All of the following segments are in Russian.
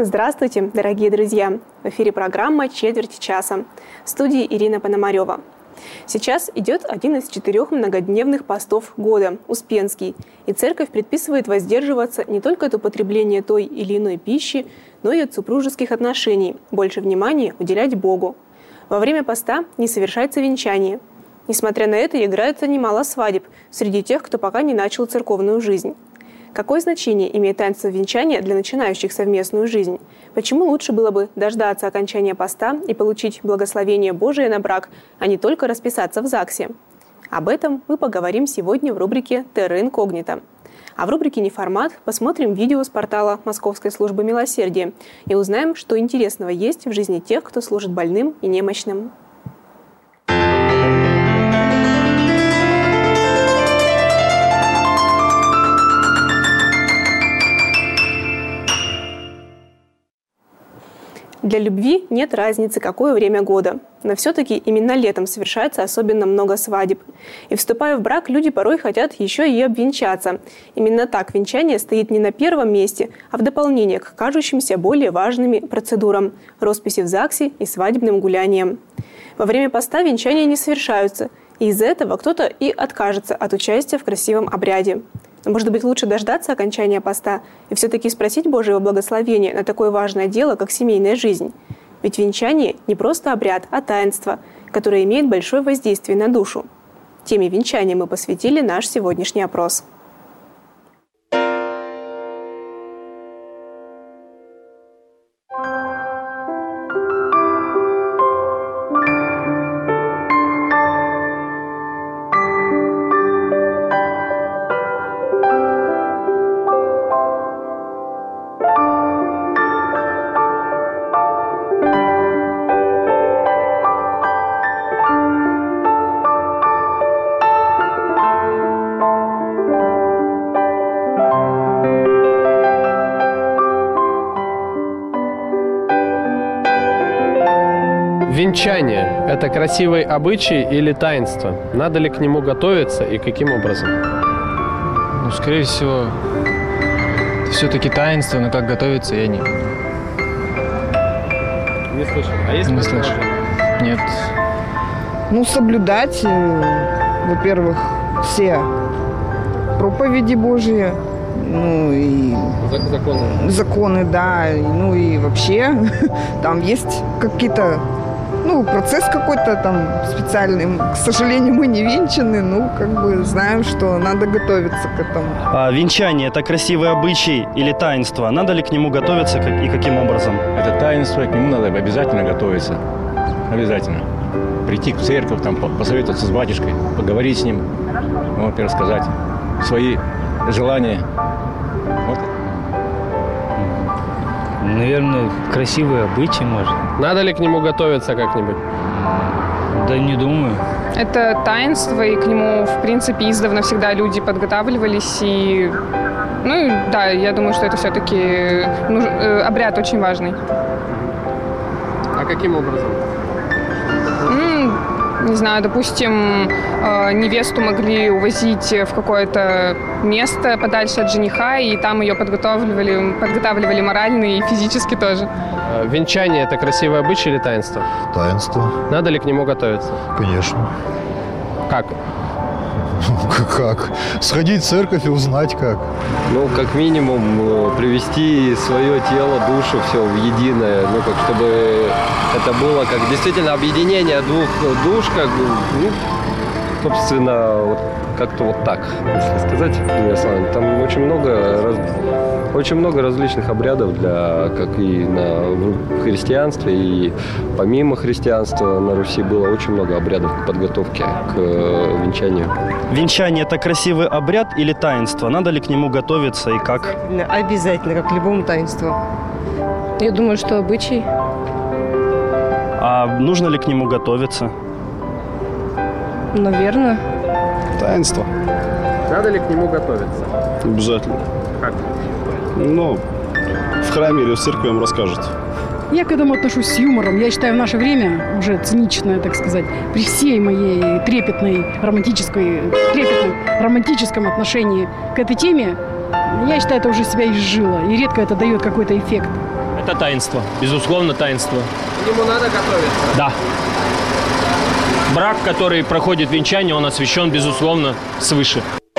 Здравствуйте, дорогие друзья! В эфире программа «Четверть часа». В студии Ирина Пономарева. Сейчас идет один из 4 многодневных постов года – Успенский. И церковь предписывает воздерживаться не только от употребления той или иной пищи, но и от супружеских отношений, больше внимания уделять Богу. Во время поста не совершается венчание. Несмотря на это, играется немало свадеб среди тех, кто пока не начал церковную жизнь. Какое значение имеет таинство венчания для начинающих совместную жизнь? Почему лучше было бы дождаться окончания поста и получить благословение Божие на брак, а не только расписаться в ЗАГСе? Об этом мы поговорим сегодня в рубрике «Терра инкогнита». А в рубрике «Неформат» посмотрим видео с портала Московской службы милосердия и узнаем, что интересного есть в жизни тех, кто служит больным и немощным. Для любви нет разницы, какое время года. Но все-таки именно летом совершается особенно много свадеб. И вступая в брак, люди порой хотят еще и обвенчаться. Именно так венчание стоит не на первом месте, а в дополнение к кажущимся более важными процедурам – росписи в ЗАГСе и свадебным гуляниям. Во время поста венчания не совершаются, и из-за этого кто-то и откажется от участия в красивом обряде. Может быть, лучше дождаться окончания поста и все-таки спросить Божьего благословения на такое важное дело, как семейная жизнь. Ведь венчание не просто обряд, а таинство, которое имеет большое воздействие на душу. Теме венчания мы посвятили наш сегодняшний опрос. Венчание – это красивый обычай или таинство? Надо ли к нему готовиться и каким образом? Скорее всего, это все-таки таинство, но как готовиться я не слышал. А есть не слышал? Нет. Соблюдать, во-первых, все проповеди Божьи, и законы, да, и вообще там есть какие-то процесс какой-то там специальный. К сожалению, мы не венчаны, знаем, что надо готовиться к этому. А венчание – это красивый обычай или таинство? Надо ли к нему готовиться и каким образом? Это таинство, к нему надо обязательно готовиться. Обязательно. Прийти в церковь, там, посоветоваться с батюшкой, поговорить с ним, рассказать свои желания. Наверное, красивые обычаи, может. Надо ли к нему готовиться как-нибудь? Да не думаю. Это таинство, и к нему, в принципе, издавна всегда люди подготавливались. И, я думаю, что это все-таки обряд очень важный. А каким образом? Не знаю, допустим, невесту могли увозить в какое-то место подальше от жениха, и там ее подготавливали морально и физически тоже. Венчание – это красивый обычай или таинство? Таинство. Надо ли к нему готовиться? Конечно. Как? Как? Сходить в церковь и узнать как. Как минимум привести свое тело, душу, все в единое, чтобы это было как действительно объединение двух душ, собственно, как-то вот так, если сказать, там очень много различных обрядов как и в христианстве, и помимо христианства на Руси было очень много обрядов подготовки к венчанию. Венчание – это красивый обряд или таинство? Надо ли к нему готовиться и как? Обязательно, как к любому таинству. Я думаю, что обычай. А нужно ли к нему готовиться? Наверное. Таинство. Надо ли к нему готовиться? Обязательно. Как? В храме или в церкви вам расскажут. Я к этому отношусь с юмором. Я считаю, в наше время, уже циничное, так сказать, при всей моей трепетном романтическом отношении к этой теме, я считаю, это уже себя изжило. И редко это дает какой-то эффект. Это таинство, безусловно, таинство. К нему надо готовиться? Да. Брак, который проходит венчание, он освящен, безусловно, свыше.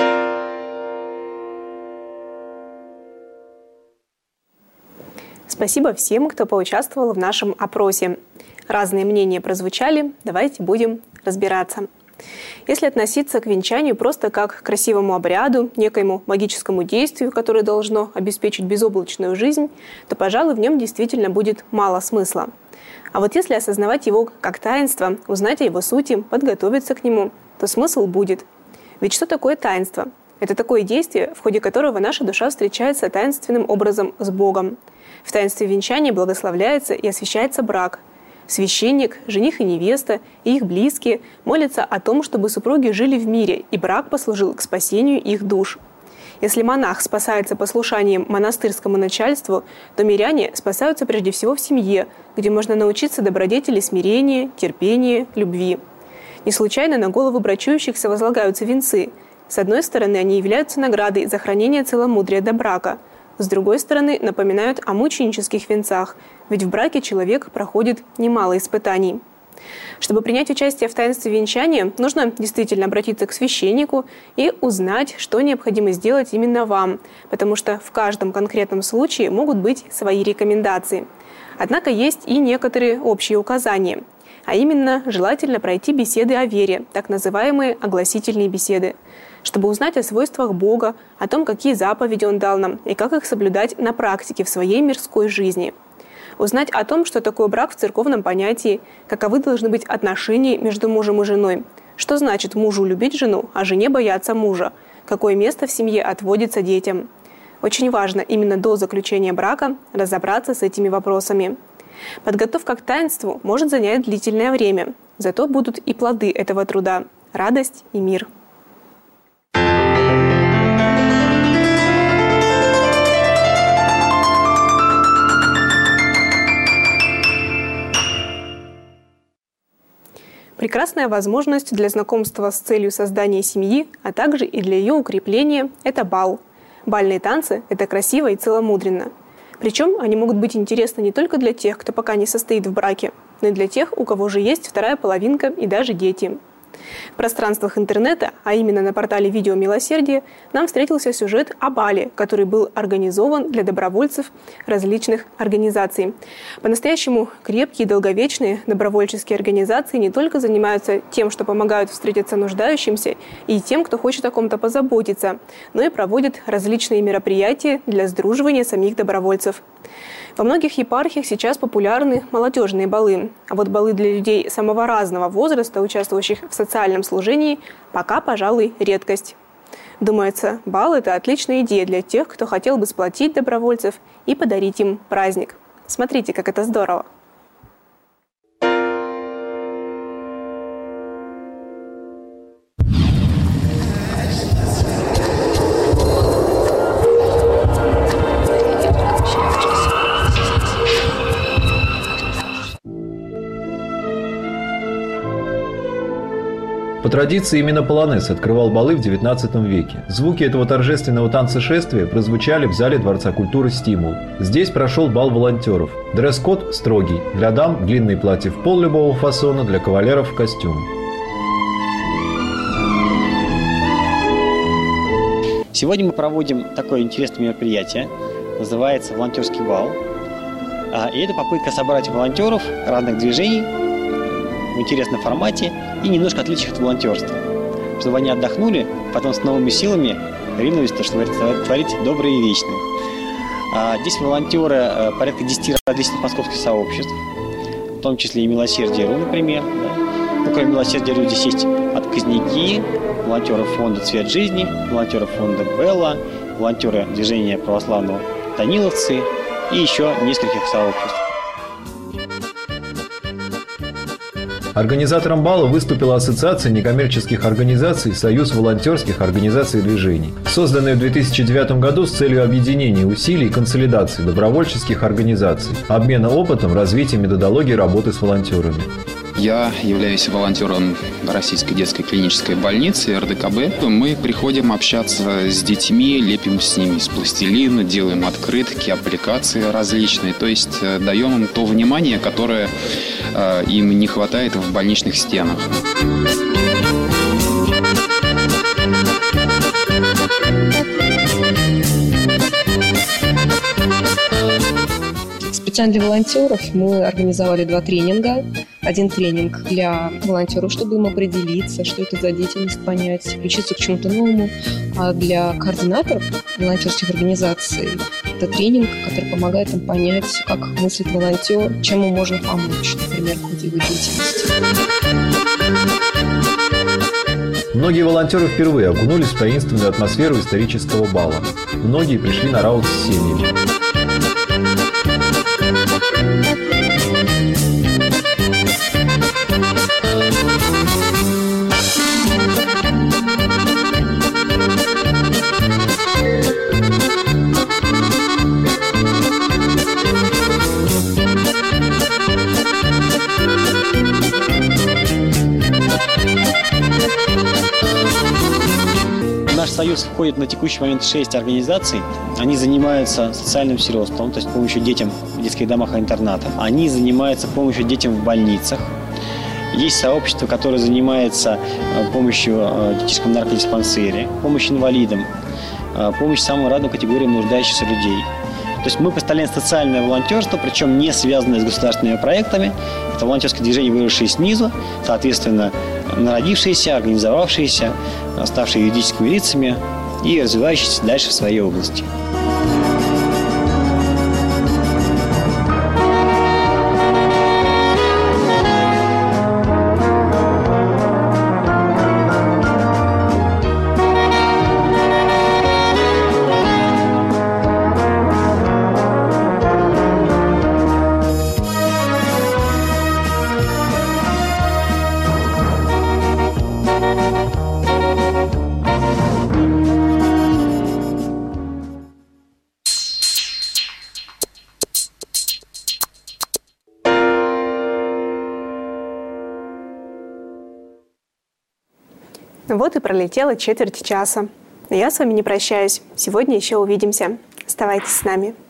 Спасибо всем, кто поучаствовал в нашем опросе. Разные мнения прозвучали, давайте будем разбираться. Если относиться к венчанию просто как к красивому обряду, некоему магическому действию, которое должно обеспечить безоблачную жизнь, то, пожалуй, в нем действительно будет мало смысла. А вот если осознавать его как таинство, узнать о его сути, подготовиться к нему, то смысл будет. Ведь что такое таинство? Это такое действие, в ходе которого наша душа встречается таинственным образом с Богом. В таинстве венчания благословляется и освящается брак. Священник, жених и невеста и их близкие молятся о том, чтобы супруги жили в мире, и брак послужил к спасению их душ. Если монах спасается послушанием монастырскому начальству, то миряне спасаются прежде всего в семье, где можно научиться добродетели смирения, терпения, любви. Не случайно на голову брачующихся возлагаются венцы. С одной стороны, они являются наградой за хранение целомудрия до брака. С другой стороны, напоминают о мученических венцах, ведь в браке человек проходит немало испытаний. Чтобы принять участие в таинстве венчания, нужно действительно обратиться к священнику и узнать, что необходимо сделать именно вам, потому что в каждом конкретном случае могут быть свои рекомендации. Однако есть и некоторые общие указания. А именно, желательно пройти беседы о вере, так называемые огласительные беседы, чтобы узнать о свойствах Бога, о том, какие заповеди Он дал нам и как их соблюдать на практике в своей мирской жизни. Узнать о том, что такое брак в церковном понятии, каковы должны быть отношения между мужем и женой, что значит мужу любить жену, а жене бояться мужа, какое место в семье отводится детям. Очень важно именно до заключения брака разобраться с этими вопросами. Подготовка к таинству может занять длительное время, зато будут и плоды этого труда – радость и мир. Прекрасная возможность для знакомства с целью создания семьи, а также и для ее укрепления – это бал. Бальные танцы – это красиво и целомудренно. Причем они могут быть интересны не только для тех, кто пока не состоит в браке, но и для тех, у кого уже есть вторая половинка и даже дети. В пространствах интернета, а именно на портале «Видео Милосердие», нам встретился сюжет о бале, который был организован для добровольцев различных организаций. По-настоящему крепкие и долговечные добровольческие организации не только занимаются тем, что помогают встретиться нуждающимся и тем, кто хочет о ком-то позаботиться, но и проводят различные мероприятия для сдруживания самих добровольцев. Во многих епархиях сейчас популярны молодежные балы, а вот балы для людей самого разного возраста, участвующих в социальном служении, пока, пожалуй, редкость. Думается, бал – это отличная идея для тех, кто хотел бы сплотить добровольцев и подарить им праздник. Смотрите, как это здорово! По традиции именно полонез открывал балы в XIX веке. Звуки этого торжественного танца-шествия прозвучали в зале Дворца культуры «Стимул». Здесь прошел бал волонтеров. Дресс-код строгий. Для дам – длинные платья в пол любого фасона, для кавалеров – костюм. Сегодня мы проводим такое интересное мероприятие. Называется «Волонтерский бал». И это попытка собрать волонтеров разных движений в интересном формате и немножко отвлечь их от волонтерства, чтобы они отдохнули, потом с новыми силами ринулись, чтобы творить доброе и вечное. Здесь волонтеры порядка 10 различных московских сообществ, в том числе и «Милосердие.ру», например. Да? Ну, кроме «Милосердия.ру» здесь есть отказники, волонтеры фонда «Цвет жизни», волонтеры фонда «Белла», волонтеры движения православного «Даниловцы» и еще нескольких сообществ. Организатором бала выступила Ассоциация некоммерческих организаций «Союз волонтерских организаций и движений», созданная в 2009 году с целью объединения усилий и консолидации добровольческих организаций, обмена опытом, развития методологии работы с волонтерами. Я являюсь волонтером Российской детской клинической больницы РДКБ. Мы приходим общаться с детьми, лепим с ними из пластилина, делаем открытки, аппликации различные. То есть даем им то внимание, которое им не хватает в больничных стенах. Специально для волонтеров мы организовали 2 тренинга. Один тренинг для волонтеров, чтобы им определиться, что это за деятельность, понять, включиться к чему-то новому. А для координаторов волонтерских организаций это тренинг, который помогает им понять, как мыслит волонтер, чем ему можно помочь, например, в ходе его деятельности. Многие волонтеры впервые окунулись в таинственную атмосферу исторического бала. Многие пришли на раут с семьями. В наш союз входит на текущий момент 6 организаций. Они занимаются социальным сиротством, то есть помощью детям в детских домах и интернатах. Они занимаются помощью детям в больницах. Есть сообщество, которое занимается помощью в детском наркодиспансере, помощь инвалидам, помощь самым разным категориям нуждающихся людей. То есть мы представляем социальное волонтерство, причем не связанное с государственными проектами. Это волонтерское движение, выросшее снизу, соответственно, народившиеся, организовавшиеся, ставшие юридическими лицами и развивающиеся дальше в своей области. Вот и пролетела четверть часа. Но я с вами не прощаюсь. Сегодня еще увидимся. Оставайтесь с нами.